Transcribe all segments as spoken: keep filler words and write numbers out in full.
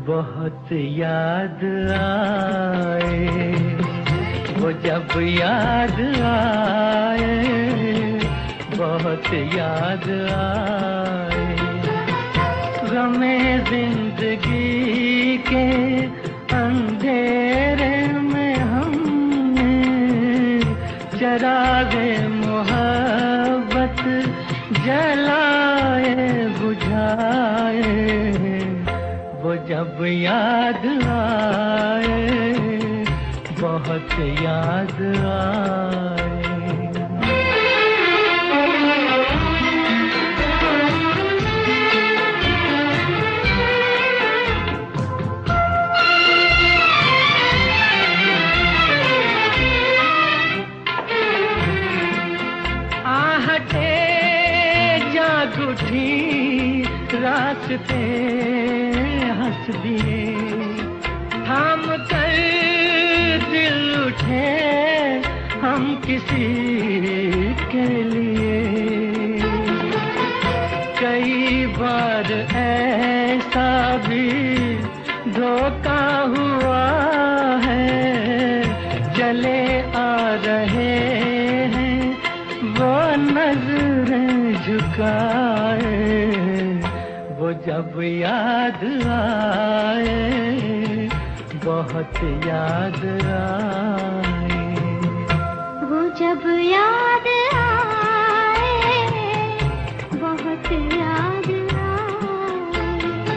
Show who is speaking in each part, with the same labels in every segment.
Speaker 1: बहुत याद आए, वो जब याद आए, बहुत याद आए। गमे जिंदगी के अंधेरे में हमने चरागे मोहब्बत जलाए बुझाए, वो जब याद आए, बहुत याद आए। आहटे जाग उठी, रास्ते हंस दिए, थाम कर दिल उठे हम किसी के लिए। कई बार ऐसा भी धोखा हुआ है, चले आ रहे हैं वो नजरें झुकाए, वो जब याद आए, बहुत याद आए।
Speaker 2: वो जब याद आए, बहुत याद आए।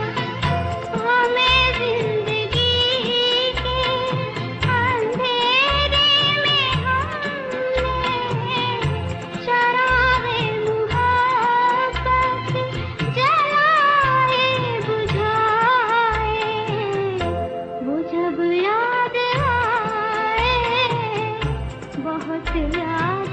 Speaker 2: हमें जिंदगी के अंधेरे में हमने चरागे मुहब्बत जलाए बुझाए, वो जब याद आए, बहुत याद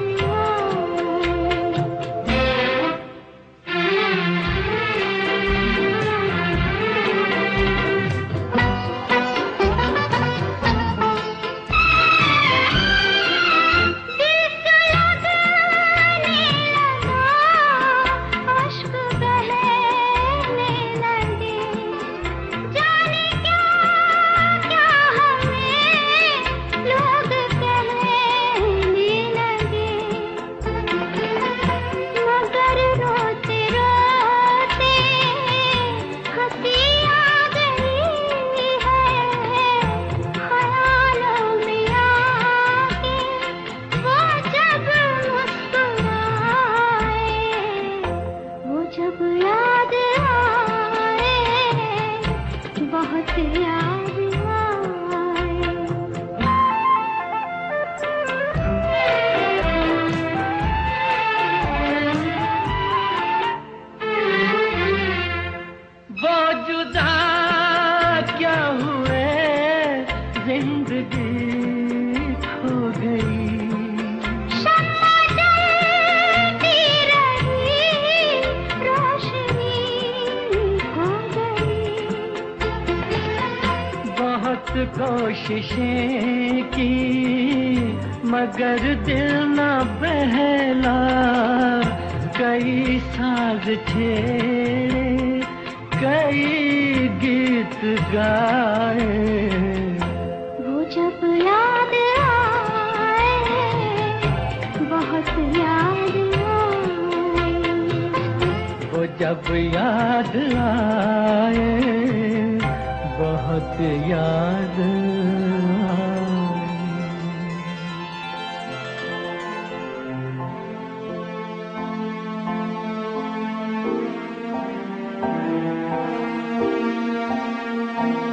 Speaker 2: कोशिशें की मगर दिल न बहला, कई साज छेड़े कई गीत गाए, वो जब याद आए, बहुत याद आए।
Speaker 1: वो जब याद आए, बहुत याद आए।
Speaker 2: Thank you.